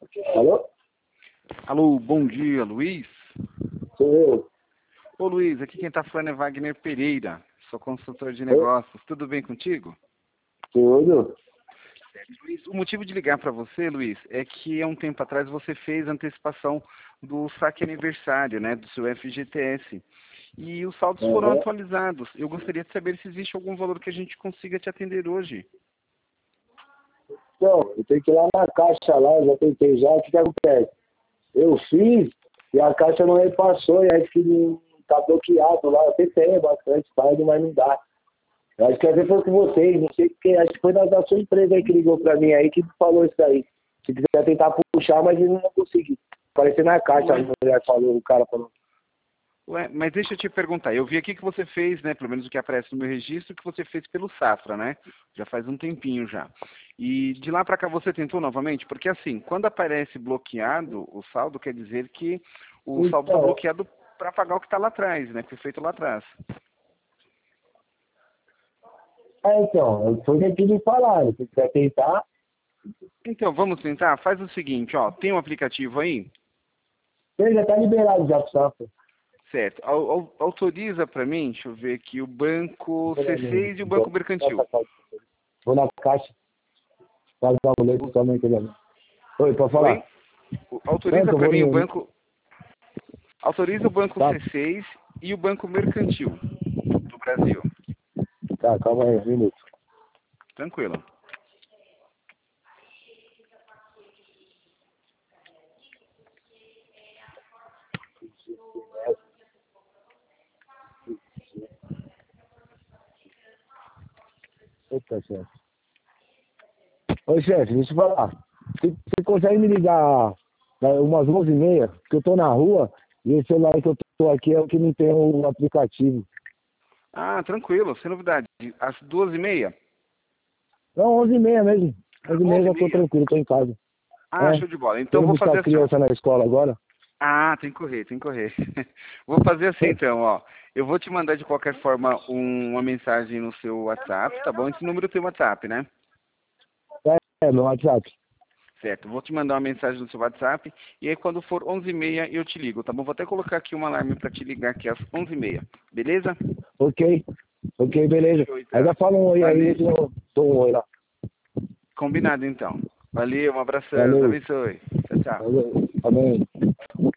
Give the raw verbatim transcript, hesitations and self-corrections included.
Alô? Alô, bom dia, Luiz. Sou eu. Ô Luiz, aqui quem está falando é Wagner Pereira, sou consultor de Oi? negócios. Tudo bem contigo? Tudo? Luiz, o motivo de ligar para você, Luiz, é que há um tempo atrás você fez a antecipação do saque aniversário, né, do seu F G T S. E os saldos foram Uhum. atualizados. Eu gostaria de saber se existe algum valor que a gente consiga te atender hoje. Então, eu tenho que ir lá na caixa lá, eu já tentei já, o que que acontece? Eu fiz e a caixa não repassou, e acho que não tá bloqueado lá. Eu tentei bastante, tarde, mas não dá. Eu acho que às vezes foi com vocês, não sei porque, acho que foi da, da sua empresa aí que ligou pra mim aí que falou isso daí. Se quiser tentar puxar, mas eu não consegui. Apareceu na caixa, a Ué, mulher falou, o cara falou. ué, mas deixa eu te perguntar, eu vi aqui que você fez, né, pelo menos o que aparece no meu registro, que você fez pelo Safra, né? Já faz um tempinho já. E de lá para cá você tentou novamente? Porque assim, quando aparece bloqueado, o saldo quer dizer que o saldo está Então, bloqueado para pagar o que está lá atrás, né? Que foi feito lá atrás. é, então, foi o que me falaram. Se quiser tentar, Então, vamos tentar? Faz o seguinte, ó, tem um aplicativo aí? ele já tá liberado já pro Safra. Certo. Au- au- autoriza para mim, deixa eu ver aqui, o banco C seis e o banco Mercantil. Vou na caixa, faz uma mulher que também que ele. Oi, pode Oi? falar? O- Não, Autoriza que eu para vou mim o no. banco, autoriza o banco Tá, C seis e o banco Mercantil do Brasil. tá, calma aí, um minuto. Tranquilo. Eita, chefe. Oi, chefe, deixa eu falar. Você, você consegue me ligar né, umas onze e meia? Porque eu tô na rua e esse celular que eu tô aqui é o que não tem o aplicativo. Ah, tranquilo, sem novidade. Às duas e meia? Não, onze e meia mesmo. onze e meia Onze e já tô meia? tranquilo, tô em casa. Ah, É, show de bola. tô Então indo vou buscar fazer a assim, ó. criança na escola agora. Ah, tem que correr, tem que correr. Vou fazer assim então, ó. Eu vou te mandar de qualquer forma um- uma mensagem no seu WhatsApp, tá bom? Esse número tem WhatsApp, né? É, é, meu WhatsApp. Certo, vou te mandar uma mensagem no seu WhatsApp e aí quando for onze e meia eu te ligo, tá bom? Vou até colocar aqui um alarme para te ligar aqui às onze e meia, beleza? Ok, ok, beleza. Show Aí então. já fala um oi aí, Valeu, eu dou um oi lá. combinado então. Valeu, um abração, Deus Valeu, abençoe. Tchau, tchau. valeu, amém.